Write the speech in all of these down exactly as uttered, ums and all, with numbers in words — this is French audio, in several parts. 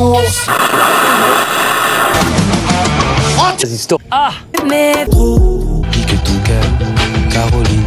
source. Ah, mais trop. Pique ton cœur, Caroline.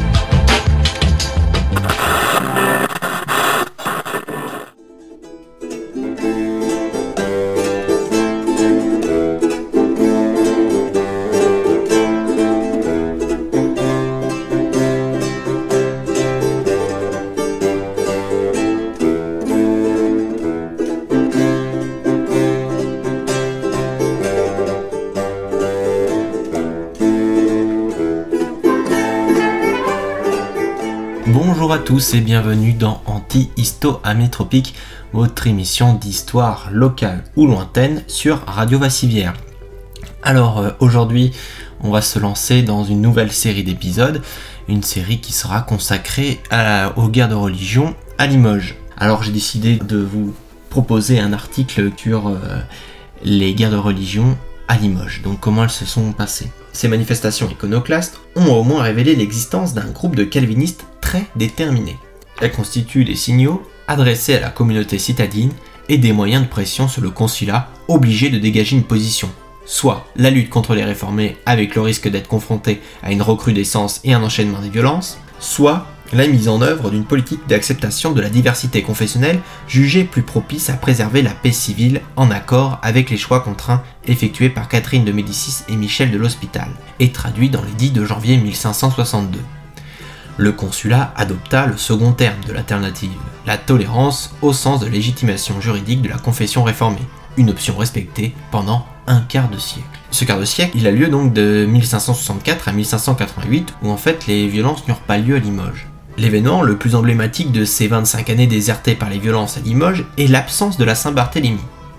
Bonjour à tous et bienvenue dans Anti-Histo-Amétropique, votre émission d'histoire locale ou lointaine sur Radio Vassivière. Alors euh, aujourd'hui, on va se lancer dans une nouvelle série d'épisodes, une série qui sera consacrée à la, aux guerres de religion à Limoges. Alors j'ai décidé de vous proposer un article sur euh, les guerres de religion à Limoges, donc comment elles se sont passées. Ces manifestations iconoclastes ont au moins révélé l'existence d'un groupe de calvinistes très déterminés. Elles constituent des signaux adressés à la communauté citadine et des moyens de pression sur le consulat obligé de dégager une position, soit la lutte contre les réformés avec le risque d'être confronté à une recrudescence et un enchaînement des violences, soit la mise en œuvre d'une politique d'acceptation de la diversité confessionnelle jugée plus propice à préserver la paix civile en accord avec les choix contraints effectués par Catherine de Médicis et Michel de l'Hospital, et traduits dans l'édit de janvier mille cinq cent soixante-deux. Le consulat adopta le second terme de l'alternative, la tolérance au sens de légitimation juridique de la confession réformée, une option respectée pendant un quart de siècle. Ce quart de siècle, il a lieu donc de mille cinq cent soixante-quatre à mille cinq cent quatre-vingt-huit, où en fait les violences n'eurent pas lieu à Limoges. L'événement le plus emblématique de ces vingt-cinq années désertées par les violences à Limoges est l'absence de la Saint-Barthélemy.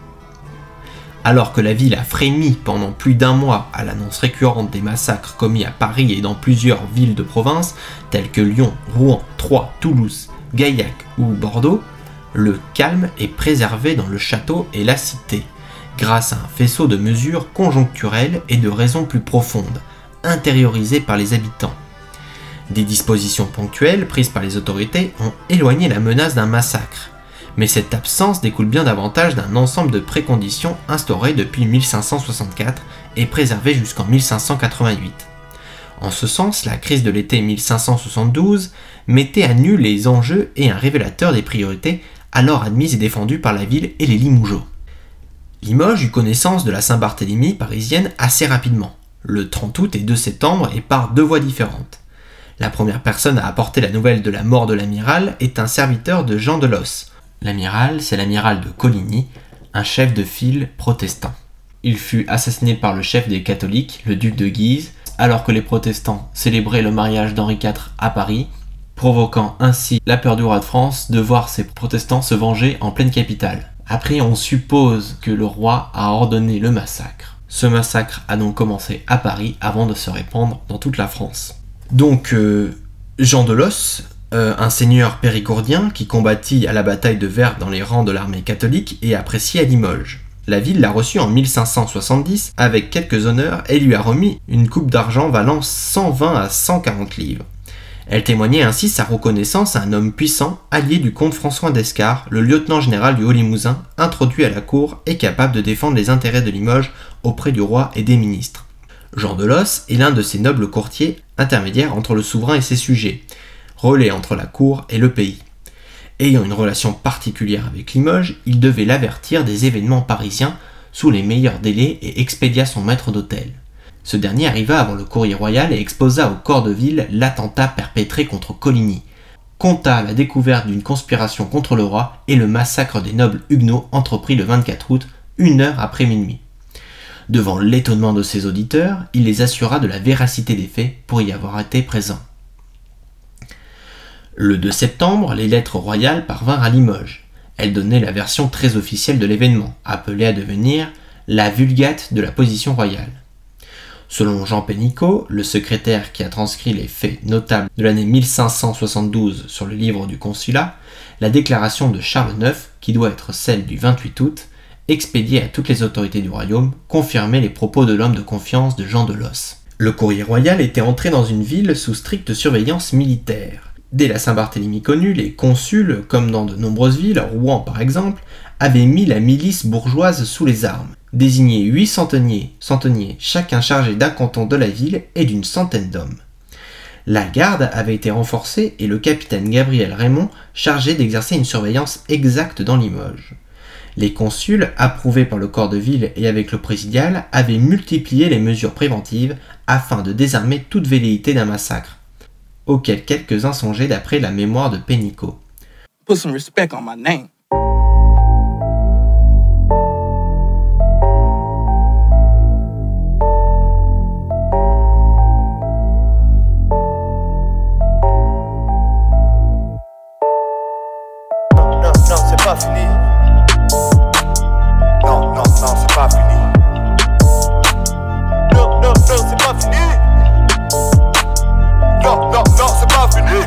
Alors que la ville a frémi pendant plus d'un mois à l'annonce récurrente des massacres commis à Paris et dans plusieurs villes de province, telles que Lyon, Rouen, Troyes, Toulouse, Gaillac ou Bordeaux, le calme est préservé dans le château et la cité, grâce à un faisceau de mesures conjoncturelles et de raisons plus profondes, intériorisées par les habitants. Des dispositions ponctuelles prises par les autorités ont éloigné la menace d'un massacre, mais cette absence découle bien davantage d'un ensemble de préconditions instaurées depuis mille cinq cent soixante-quatre et préservées jusqu'en mille cinq cent quatre-vingt-huit. En ce sens, la crise de l'été mille cinq cent soixante-douze mettait à nu les enjeux et un révélateur des priorités alors admises et défendues par la ville et les Limougeaux. Limoges eut connaissance de la Saint-Barthélemy parisienne assez rapidement, le trente août et deux septembre, et par deux voies différentes. La première personne à apporter la nouvelle de la mort de l'amiral est un serviteur de Jean de Los. L'amiral, c'est l'amiral de Coligny, un chef de file protestant. Il fut assassiné par le chef des catholiques, le duc de Guise, alors que les protestants célébraient le mariage d'Henri quatre à Paris, provoquant ainsi la peur du roi de France de voir ces protestants se venger en pleine capitale. Après, on suppose que le roi a ordonné le massacre. Ce massacre a donc commencé à Paris avant de se répandre dans toute la France. Donc, euh, Jean de Los, euh, un seigneur périgourdien qui combattit à la bataille de Vert dans les rangs de l'armée catholique, est apprécié à Limoges. La ville l'a reçu en mille cinq cent soixante-dix avec quelques honneurs et lui a remis une coupe d'argent valant cent vingt à cent quarante livres. Elle témoignait ainsi sa reconnaissance à un homme puissant, allié du comte François d'Escars, le lieutenant général du Haut-Limousin, introduit à la cour et capable de défendre les intérêts de Limoges auprès du roi et des ministres. Jean de Los est l'un de ces nobles courtiers intermédiaires entre le souverain et ses sujets, relais entre la cour et le pays. Ayant une relation particulière avec Limoges, il devait l'avertir des événements parisiens sous les meilleurs délais et expédia son maître d'hôtel. Ce dernier arriva avant le courrier royal et exposa au corps de ville l'attentat perpétré contre Coligny, conta la découverte d'une conspiration contre le roi et le massacre des nobles huguenots entrepris le vingt-quatre août, une heure après minuit. Devant l'étonnement de ses auditeurs, il les assura de la véracité des faits pour y avoir été présent. Le deux septembre, les lettres royales parvinrent à Limoges. Elles donnaient la version très officielle de l'événement, appelée à devenir la vulgate de la position royale. Selon Jean Pénicaud, le secrétaire qui a transcrit les faits notables de l'année mille cinq cent soixante-douze sur le livre du consulat, la déclaration de Charles neuf, qui doit être celle du vingt-huit août, expédiée à toutes les autorités du royaume, confirmait les propos de l'homme de confiance de Jean de Los. Le courrier royal était entré dans une ville sous stricte surveillance militaire. Dès la Saint-Barthélemy connue, les consuls, comme dans de nombreuses villes, Rouen par exemple, avaient mis la milice bourgeoise sous les armes, désigné huit centeniers, centeniers, chacun chargé d'un canton de la ville et d'une centaine d'hommes. La garde avait été renforcée et le capitaine Gabriel Raymond chargé d'exercer une surveillance exacte dans Limoges. Les consuls, approuvés par le corps de ville et avec le présidial, avaient multiplié les mesures préventives afin de désarmer toute velléité d'un massacre, auquel quelques-uns songeaient d'après la mémoire de Pénicaud. Put some respect on my name. Non, non, non, c'est pas fini. Non, non, non, c'est pas fini. Non, non, non, c'est pas fini. Non, non, non, c'est pas fini.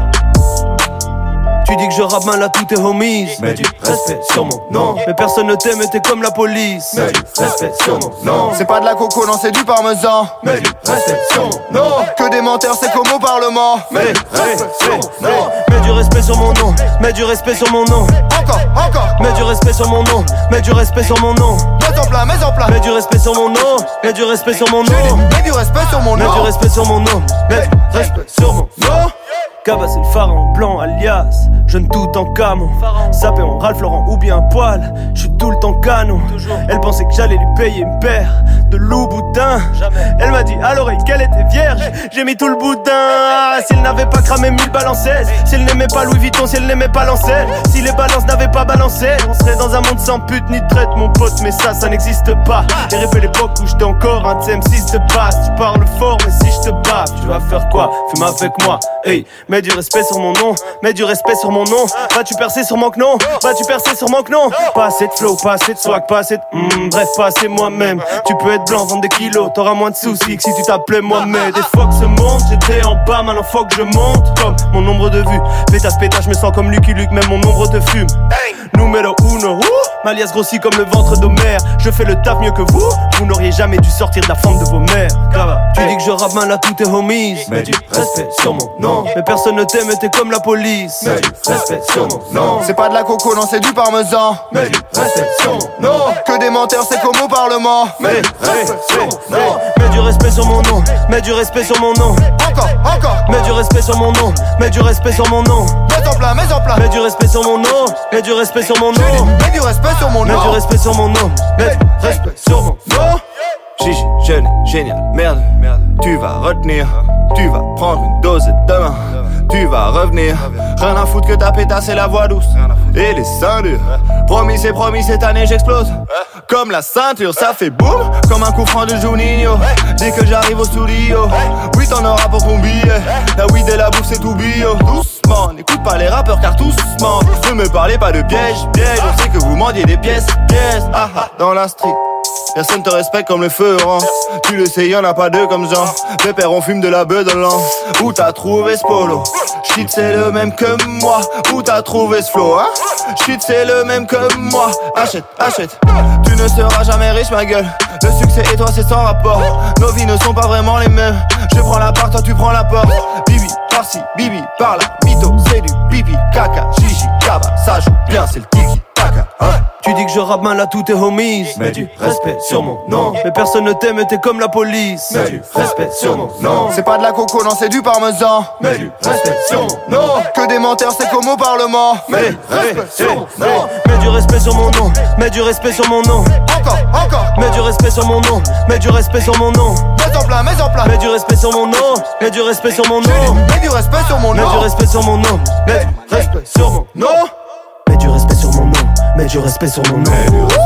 Tu dis que je rappe mal à tous tes homies. Mets du respect sur mon nom. Mais personne ne t'aime et t'es comme la police. Mets du respect sur mon nom. C'est pas de la coco, non, c'est du parmesan. Mets du respect sur mon nom. Que des menteurs, c'est comme au parlement. Mets du respect sur mon nom. Mets du respect sur mon nom. Mets du respect sur mon nom. Encore, encore. Mets du respect sur mon nom. Mets du respect sur mon nom. Mets en plat, mets en plat. Mets du respect sur mon nom. Mets du respect sur mon nom. Mets du respect sur mon nom. Mets du respect sur mon nom. Mets du respect sur mon nom. Cava c'est le pharaon blanc alias jeune tout en camo. Sapé en Ralph Lauren ou bien poil. J'suis tout le temps canon. Elle pensait que j'allais lui payer une paire de loup-boudin. Elle m'a dit à l'oreille qu'elle était vierge. J'ai mis tout le boudin. Si elle n'avait pas cramé mille balançaises, si elle n'aimait pas Louis Vuitton, si elle n'aimait pas Lancel, si les balances n'avaient pas balancé, on serait dans un monde sans pute ni traite mon pote. Mais ça, ça n'existe pas. J'ai rêvé l'époque où j'étais encore un T M six de base. Tu parles fort mais si j'te baffe, tu vas faire quoi? Fume avec moi, hey. Mets du respect sur mon nom, mets du respect sur mon nom. Vas-tu percer sur mon non? Vas-tu percer sur mon non? Pas assez de flow, pas assez de swag, pas assez de mm, bref, pas assez moi-même. Tu peux être blanc, vendre des kilos, t'auras moins de soucis que si tu t'appelais moi-même. Des fois que ce monde, j'étais en bas, maintenant faut que je monte. Comme mon nombre de vues, pétasse pétasse, je me sens comme Lucky Luke, même mon nombre te fume. Numéro uno, ouh, ma liasse grossit comme le ventre d'Homère. Je fais le taf mieux que vous, vous n'auriez jamais dû sortir de la forme de vos mères. Grava. Tu dis que je rappe mal à tous tes homies. Mets du respect sur mon nom. Mais personne ne t'aime et t'es comme la police. Mets du respect sur mon nom. C'est pas de la coco, non, c'est du parmesan. Mets du respect sur mon nom. Que des menteurs, c'est comme au parlement. Mets du respect sur mon nom. Mets du respect sur mon nom. Mets du respect sur mon nom. Encore, encore. Mets du respect sur mon nom. Mets du respect sur mon nom. Mets en plat, mets en plat. Mets du respect sur mon nom. Mets du respect sur mon nom. Mets du respect sur mon nom. Mets du respect sur mon nom. Mets du respect sur mon nom. Chichi, jeune, génial, merde, merde. Tu vas retenir, tu vas prendre une dose et demain tu vas revenir. Rien à foutre que ta pétasse et la voix douce et les seins durs. Promis c'est promis, cette année j'explose. Comme la ceinture, ça fait boum, comme un coup franc de Juninho. Dès que j'arrive au studio, oui t'en auras pour ton billet. La weed et la bouffe c'est tout bio. Doucement, n'écoute pas les rappeurs car tous mentent. Ne me parlez pas de piège, piège. On sait que vous mendiez des pièces, pièces. Ah ah, dans la street personne te respecte comme le feu orange. Tu le sais, y'en a pas deux comme Jean. Mes pères on fume de la beuh dans l'an. Où t'as trouvé ce polo? Shit c'est le même que moi. Où t'as trouvé ce flow, hein? Shit c'est le même que moi. Achète, achète. Tu ne seras jamais riche ma gueule. Le succès et toi c'est sans rapport. Nos vies ne sont pas vraiment les mêmes. Je prends la part, toi tu prends la porte. Bibi par-ci, bibi par-là. Mytho c'est du pipi, caca, chichi, kaba. Ça joue bien, c'est le tiki, taka, hein? Tu dis que je rappe mal à tous tes homies. Mets du respect sur mon nom. Mais personne ne t'aime et t'es comme la police. Mets du respect sur mon nom. C'est pas de la coco, non, c'est du parmesan. Mets du respect sur mon nom. Que des menteurs, c'est comme au parlement. Mets du respect sur mon nom. Mets du respect sur mon nom. Mets du respect sur mon nom. Encore, encore. Mets du respect sur mon nom. Mets du respect sur mon nom. Mets en plat, mets en plat. Mets du respect sur mon nom. Mets du respect sur mon nom. Mets du respect sur mon nom. Mets du respect sur mon nom. Mets du respect sur mon nom. Mets du respect sur mon nom. Mets du respect sur mon nom.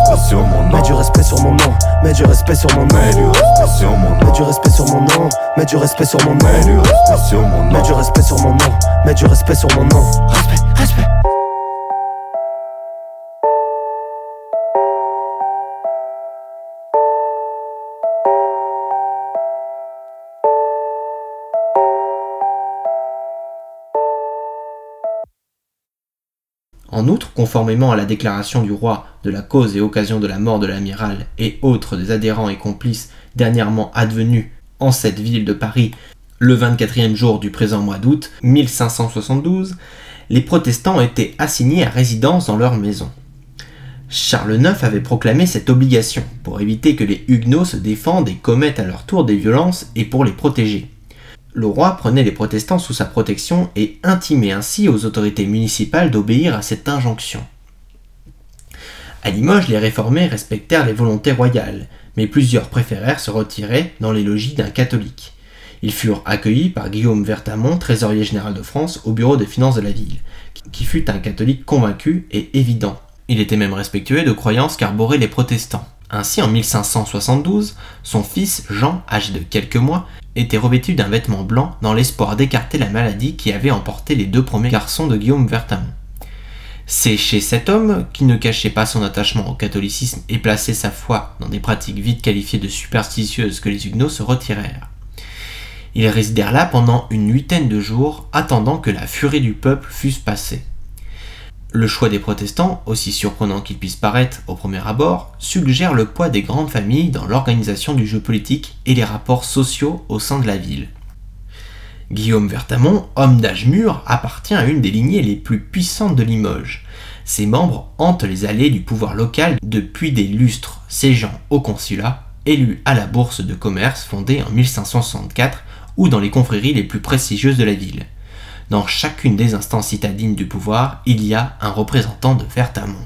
Mets du respect sur mon nom. Mets du respect sur mon nom. Mets du respect sur mon nom. Mets du respect sur mon nom. Mets du respect sur mon nom. Mets du respect sur mon nom. Mets du respect sur mon nom. Respect, respect. En outre, conformément à la déclaration du roi de la cause et occasion de la mort de l'amiral et autres des adhérents et complices dernièrement advenus en cette ville de Paris Le vingt-quatrième jour du présent mois d'août mille cinq cent soixante-douze, les protestants étaient assignés à résidence dans leur maison. Charles neuf avait proclamé cette obligation pour éviter que les Huguenots se défendent et commettent à leur tour des violences et pour les protéger. Le roi prenait les protestants sous sa protection et intimait ainsi aux autorités municipales d'obéir à cette injonction. À Limoges, les réformés respectèrent les volontés royales, mais plusieurs préférèrent se retirer dans les logis d'un catholique. Ils furent accueillis par Guillaume Vertamont, trésorier général de France, au bureau des finances de la ville, qui fut un catholique convaincu et évident. Il était même respectueux de croyances qu'arboraient les protestants. Ainsi, en mille cinq cent soixante-douze, son fils Jean, âgé de quelques mois, était revêtu d'un vêtement blanc dans l'espoir d'écarter la maladie qui avait emporté les deux premiers garçons de Guillaume Vertamont. C'est chez cet homme, qui ne cachait pas son attachement au catholicisme et plaçait sa foi dans des pratiques vite qualifiées de superstitieuses, que les Huguenots se retirèrent. Ils résidèrent là pendant une huitaine de jours, attendant que la furie du peuple fût passée. Le choix des protestants, aussi surprenant qu'il puisse paraître au premier abord, suggère le poids des grandes familles dans l'organisation du jeu politique et les rapports sociaux au sein de la ville. Guillaume Vertamont, homme d'âge mûr, appartient à une des lignées les plus puissantes de Limoges. Ses membres hantent les allées du pouvoir local depuis des lustres, siégeant au consulat, élu à la bourse de commerce fondée en mille cinq cent soixante-quatre ou dans les confréries les plus prestigieuses de la ville. Dans chacune des instances citadines du pouvoir, il y a un représentant de Vertamont.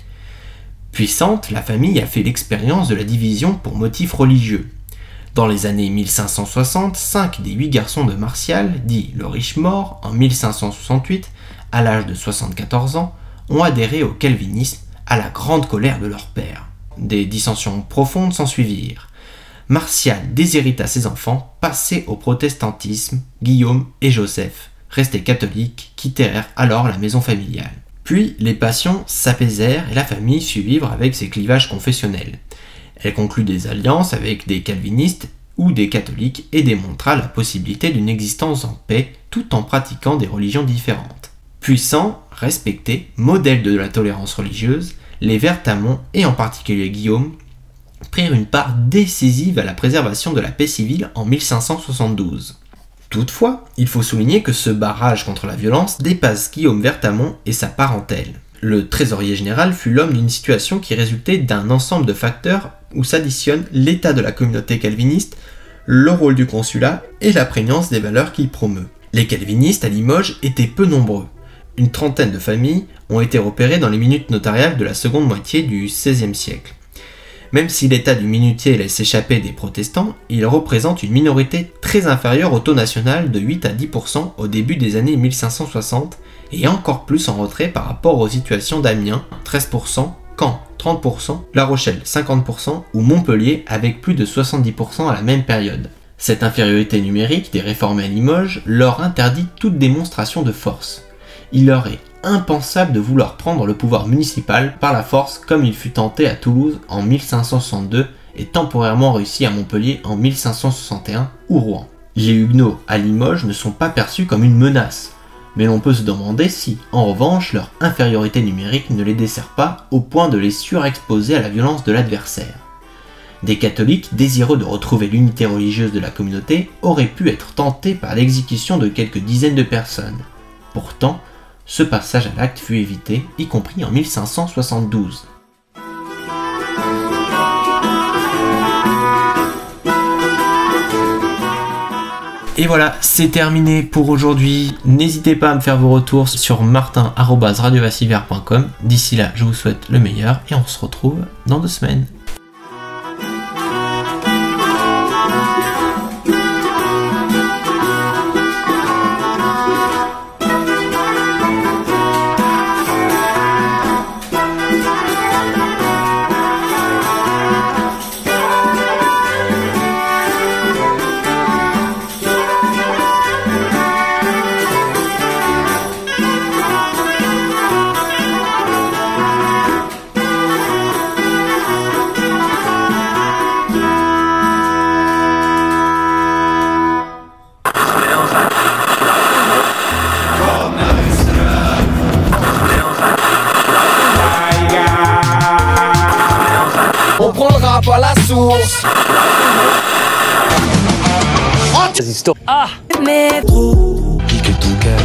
Puissante, la famille a fait l'expérience de la division pour motifs religieux. Dans les années mille cinq cent soixante, cinq des huit garçons de Martial, dit le Riche-Mort, en mille cinq cent soixante-huit, à l'âge de soixante-quatorze ans, ont adhéré au calvinisme à la grande colère de leur père. Des dissensions profondes s'ensuivirent. Martial déshérita ses enfants, passés au protestantisme, Guillaume et Joseph, restés catholiques, quittèrent alors la maison familiale. Puis les passions s'apaisèrent et la famille sut vivre avec ses clivages confessionnels. Elle conclut des alliances avec des calvinistes ou des catholiques et démontra la possibilité d'une existence en paix tout en pratiquant des religions différentes. Puissants, respectés, modèles de la tolérance religieuse, les Vertamont et en particulier Guillaume prirent une part décisive à la préservation de la paix civile en mille cinq cent soixante-douze. Toutefois, il faut souligner que ce barrage contre la violence dépasse Guillaume Vertamont et sa parentèle. Le trésorier général fut l'homme d'une situation qui résultait d'un ensemble de facteurs où s'additionnent l'état de la communauté calviniste, le rôle du consulat et la prégnance des valeurs qu'il promeut. Les calvinistes à Limoges étaient peu nombreux. Une trentaine de familles ont été repérées dans les minutes notariales de la seconde moitié du seizième siècle. Même si l'état du minutier laisse échapper des protestants, il représente une minorité très inférieure au taux national de huit à dix pour cent au début des années mille cinq cent soixante et encore plus en retrait par rapport aux situations d'Amiens, treize pour cent, Caen, trente pour cent, La Rochelle, cinquante pour cent ou Montpellier avec plus de soixante-dix pour cent à la même période. Cette infériorité numérique des réformés à Limoges leur interdit toute démonstration de force. Il leur est impensable de vouloir prendre le pouvoir municipal par la force comme il fut tenté à Toulouse en mille cinq cent soixante-deux et temporairement réussi à Montpellier en mille cinq cent soixante et un ou Rouen. Les Huguenots à Limoges ne sont pas perçus comme une menace, mais l'on peut se demander si, en revanche, leur infériorité numérique ne les dessert pas au point de les surexposer à la violence de l'adversaire. Des catholiques, désireux de retrouver l'unité religieuse de la communauté, auraient pu être tentés par l'exécution de quelques dizaines de personnes. Pourtant, ce passage à l'acte fut évité, y compris en mille cinq cent soixante-douze. Et voilà, c'est terminé pour aujourd'hui. N'hésitez pas à me faire vos retours sur martin arobase radio vassivière point com. D'ici là, je vous souhaite le meilleur et on se retrouve dans deux semaines. histoires. Ah, métro. Pique ton cœur,